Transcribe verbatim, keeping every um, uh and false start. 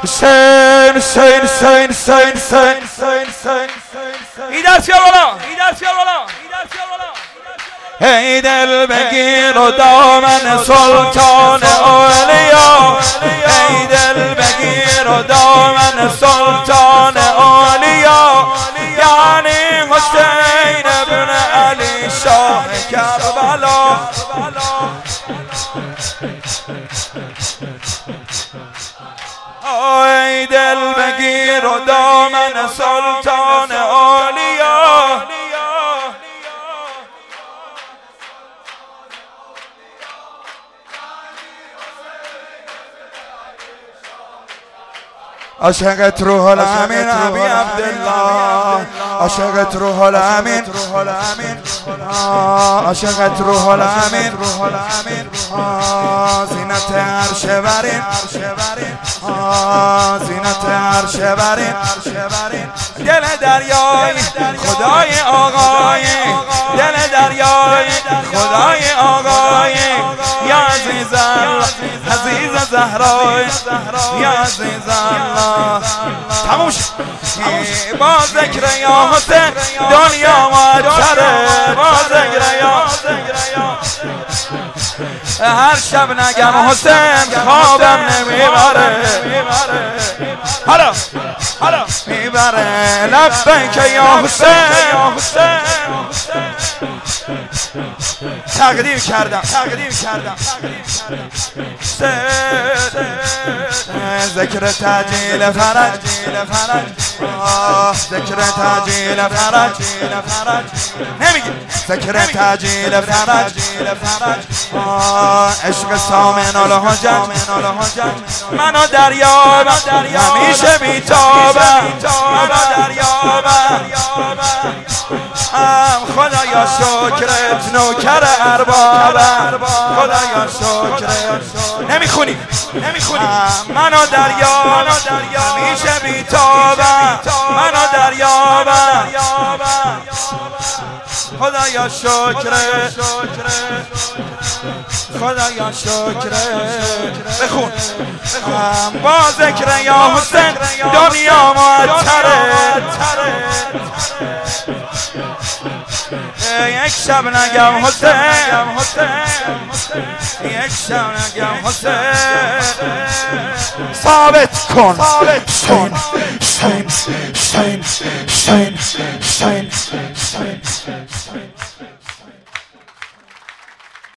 حسین حسین حسین حسین حسین حسین حسین ایدر سیار بالا ایدر سیار بالا ای دل بگیر و دامن سلطان اولیا ای دل بگیر و دامن سلطان اولیا یعنی حسین ابن علی شاه کربلا ای دل بگیر و دامن سلطان اولیا عاشقت روح الامین ابی عبدالله عاشقت روح الامین عاشقت روح الامین زینت عرش برین زینت عرش برین دل دریای خدای آقای دل دریای خدای آقای یا عزیز الله عزیز زهرای یا عزیز الله تموش با ذکر یا حسین دنیا معطره با ذکر یا هر شب نگم حسین خوابم نمیبره حالا حالا میبره لبیک یا حسین تقدیم کردم تقدیم کردم ذکر تاجیل فرج ذکر تاجیل فرج نمیگی ذکر تاجیل فرج عشق سامن الحجج منو دریابم همیشه بیتابم منو دریابم خدایا شکرت نوکر اربابم خدایا شکرت نمیخونی نمیخونی منو دریابم همیشه بیتابم منو دریابم خدایا شکرت خدایا شکرت بخون با ذکر یا حسین دنیا معطره یک شب نگم حسین یک شب نگم حسین ثابت کن حسین حسین حسین حسین حسین حسین